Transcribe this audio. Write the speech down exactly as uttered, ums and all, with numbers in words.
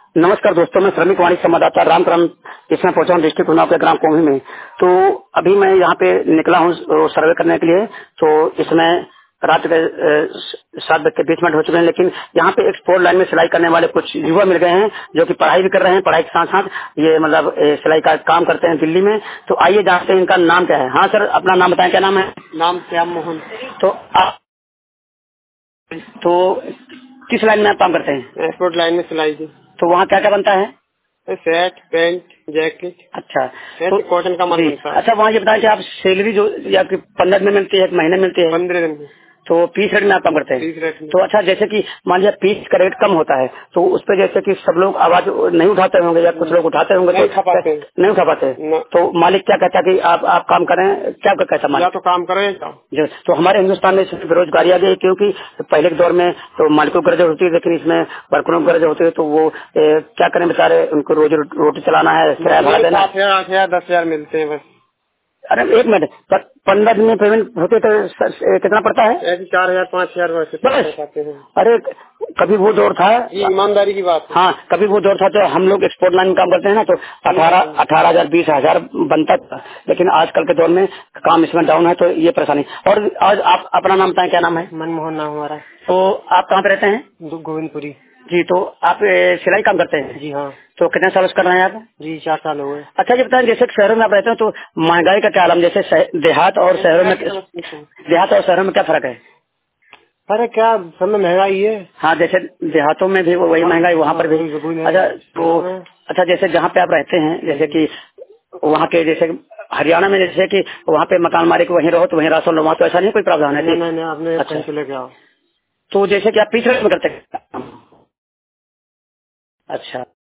नमस्कार दोस्तों, मैं श्रमिक वाणी संवाददाता रामकरण इसमें पहुंचा हूँ डिस्ट्रिक्ट उन्नाव के ग्राम कोमी में। तो अभी मैं यहाँ पे निकला हूँ सर्वे करने के लिए। तो इसमें रात के अ, सात बज के बीस मिनट हो चुके हैं, लेकिन यहाँ पे एक्सपोर्ट लाइन में सिलाई करने वाले कुछ युवा मिल गए हैं जो कि पढ़ाई भी कर रहे हैं। पढ़ाई के साथ साथ ये मतलब अ, सिलाई का काम करते हैं दिल्ली में। तो आइए जानते हैं इनका नाम क्या है। हाँ सर, अपना नाम बताएं, क्या नाम है? नाम श्याम मोहन। तो आप तो किस लाइन में आप काम करते हैं? एक्सपोर्ट लाइन में सिलाई थी। तो वहाँ क्या क्या बनता है? शर्ट, पैंट, जैकेट, अच्छा, तो कॉटन का माल जी, बनता है। अच्छा वहाँ ये बताएं कि आप सैलरी जो या कि पंद्रह दिन मिलती है, एक महीने मिलती है? पंद्रह दिन में तो पीस रेट में आप काम करते हैं? तीस रेट में। तो अच्छा, जैसे कि मान लिया पीस का रेट कम होता है तो उस पर जैसे कि सब लोग आवाज नहीं उठाते होंगे या कुछ लोग उठाते होंगे, नहीं तो उठा पाते हैं। नहीं उठा पाते। न, तो मालिक क्या कहता है कि आप आप काम करें, क्या कैसा या मालिक? तो काम करो या जाओ। जो तो हमारे हिंदुस्तान में इसमें बेरोजगारी आ गई, क्योंकि पहले के दौर में तो मालिकों की गरज होती है, लेकिन इसमें वर्करों की गरज होती है। तो वो ए, क्या करें बेचारे, उनको रोजी रोटी चलाना है, किराया भाड़ा देना। सात हजार आठ हजार दस हजार मिलते हैं बस। अरे एक मिनट, प- पंद्रह दिन में पेमेंट होते तो स- स- कितना पड़ता है? ऐसे चार हजार पाँच हजार वैसे बस। पाते हैं। अरे कभी वो दौर था, ये ईमानदारी की बात है। हाँ कभी वो दौर था, तो हम लोग एक्सपोर्ट लाइन में काम करते हैं ना, तो अठारह अठारह हजार बीस हजार बनता था। लेकिन आजकल के दौर में काम इसमें डाउन है, तो ये परेशानी। और आज आप अपना नाम बताएं, क्या नाम है? मनमोहन नाम हमारा। तो आप कहाँ पे रहते हैं? गोविंदपुरी। जी, तो आप ए, सिलाई काम करते हैं? जी हाँ। तो कितने साल से कर रहे हैं आप? जी चार साल हो गए। अच्छा ये बताएं, जैसे शहरों में आप रहते हैं तो महंगाई का क्या आलम, जैसे शह- देहात और शहरों में देहात और शहरों में क्या फर्क है? अरे क्या सब में महंगाई है। हाँ, जैसे देहातों में भी वही महंगाई, वहाँ पर भी। अच्छा, तो अच्छा जैसे जहाँ पे आप रहते हैं, जैसे कि वहाँ के जैसे हरियाणा में, जैसे कि वहाँ पे मकान मालिक के वहीं रहो तो वहीं राशन लो, वहाँ तो ऐसा नहीं कोई प्रावधान है? नहीं नहीं आपने अच्छा, कहीं लेके आओ। तो जैसे कि आप पीछे में करते हैं? अच्छा।